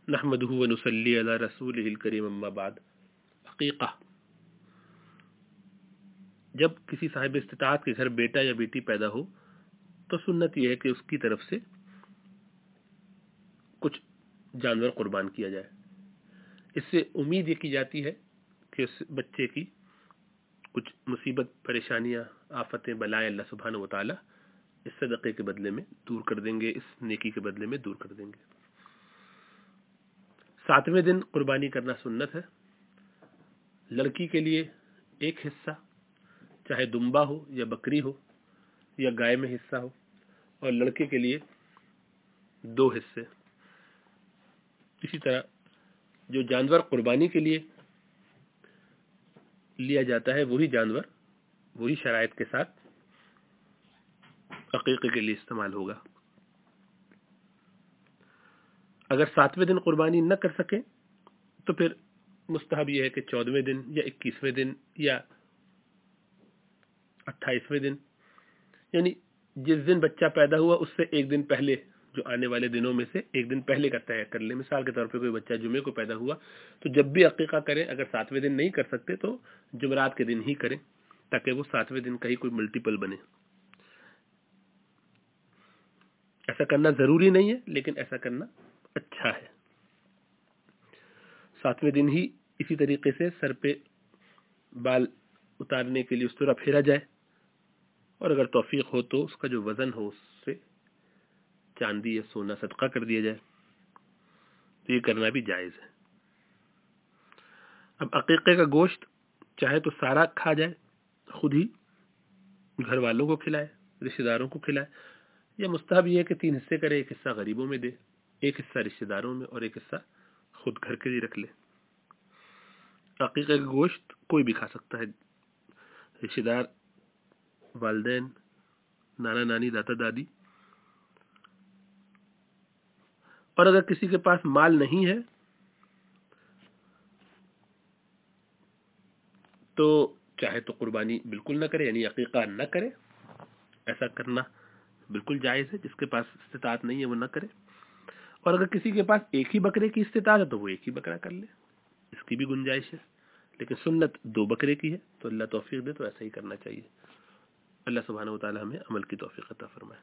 نحمدہ و نصلی علی رسولہ الکریم اما بعد۔ عقیقہ، جب کسی صاحب استطاعت کے گھر بیٹا یا بیٹی پیدا ہو تو سنت یہ ہے کہ اس کی طرف سے کچھ جانور قربان کیا جائے۔ اس سے امید یہ کی جاتی ہے کہ اس بچے کی کچھ مصیبت، پریشانیاں، آفتیں، بلائیں اللہ سبحانہ و تعالی اس صدقے کے بدلے میں دور کر دیں گے، اس نیکی کے بدلے میں دور کر دیں گے۔ 7ویں دن قربانی کرنا سنت ہے۔ لڑکی کے لیے ایک حصہ، چاہے دمبا ہو یا بکری ہو یا گائے میں حصہ ہو، اور لڑکے کے لیے 2 حصے۔ اسی طرح جو جانور قربانی کے لیے لیا جاتا ہے وہی جانور وہی شرائط کے ساتھ عقیقے کے لیے استعمال ہوگا۔ اگر 7ویں دن قربانی نہ کر سکیں تو پھر مستحب یہ ہے کہ 14ویں دن یا 21ویں دن یا 28ویں دن، یعنی جس دن بچہ پیدا ہوا اس سے ایک دن پہلے، جو آنے والے دنوں میں سے ایک دن پہلے کا طے کر لیں۔ مثال کے طور پہ کوئی بچہ جمعے کو پیدا ہوا تو جب بھی عقیقہ کریں، اگر 7ویں دن نہیں کر سکتے تو جمعرات کے دن ہی کریں، تاکہ وہ 7ویں دن کا ہی کوئی ملٹیپل بنے۔ ایسا کرنا ضروری نہیں ہے، لیکن ایسا کرنا اچھا ہے۔ 7ویں دن ہی اسی طریقے سے سر پہ بال اتارنے کے لیے اس طرح پھیرا جائے، اور اگر توفیق ہو تو اس کا جو وزن ہو اس سے چاندی یا سونا صدقہ کر دیا جائے، تو یہ کرنا بھی جائز ہے۔ اب عقیقے کا گوشت چاہے تو سارا کھا جائے، خود ہی گھر والوں کو کھلائے، رشتہ داروں کو کھلائے، یا مستحب یہ ہے کہ 3 حصے کرے، ایک حصہ غریبوں میں دے، ایک حصہ رشتہ داروں میں، اور ایک حصہ خود گھر کے لیے رکھ لے۔ عقیقے کا گوشت کوئی بھی کھا سکتا ہے، رشتہ دار، والدین، نانا نانی، دادا دادی۔ اور اگر کسی کے پاس مال نہیں ہے تو چاہے تو قربانی بالکل نہ کرے، یعنی عقیقہ نہ کرے۔ ایسا کرنا بالکل جائز ہے، جس کے پاس استطاعت نہیں ہے وہ نہ کرے۔ اور اگر کسی کے پاس ایک ہی بکرے کی استطاعت ہے تو وہ ایک ہی بکرا کر لے، اس کی بھی گنجائش ہے، لیکن سنت 2 بکرے کی ہے، تو اللہ توفیق دے تو ایسا ہی کرنا چاہیے۔ اللہ سبحانہ و تعالی ہمیں عمل کی توفیق عطا فرمائے۔